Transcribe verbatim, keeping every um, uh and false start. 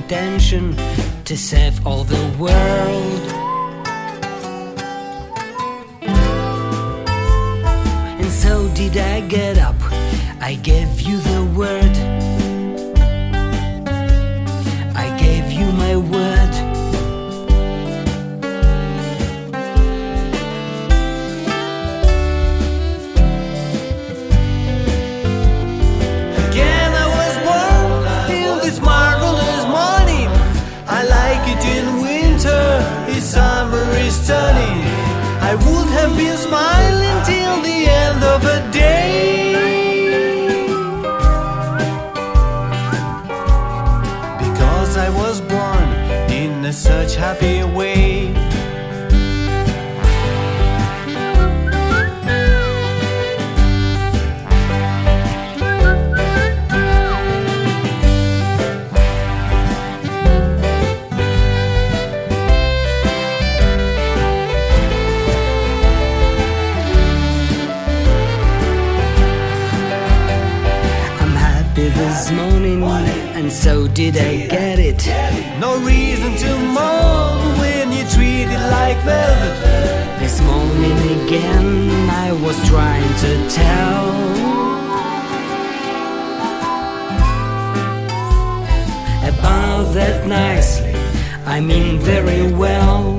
attention to save all the world. And so did I get up, I gave you the word, I gave you my word. Again I was born in this marvelous morning. I like it in winter, in summer is stunning. I would have been smiling till the end of the day, because I was born in a such happy way. This morning, and so did I get it. No reason to moan when you treat it like velvet. This morning again I was trying to tell about that nicely, I mean very well.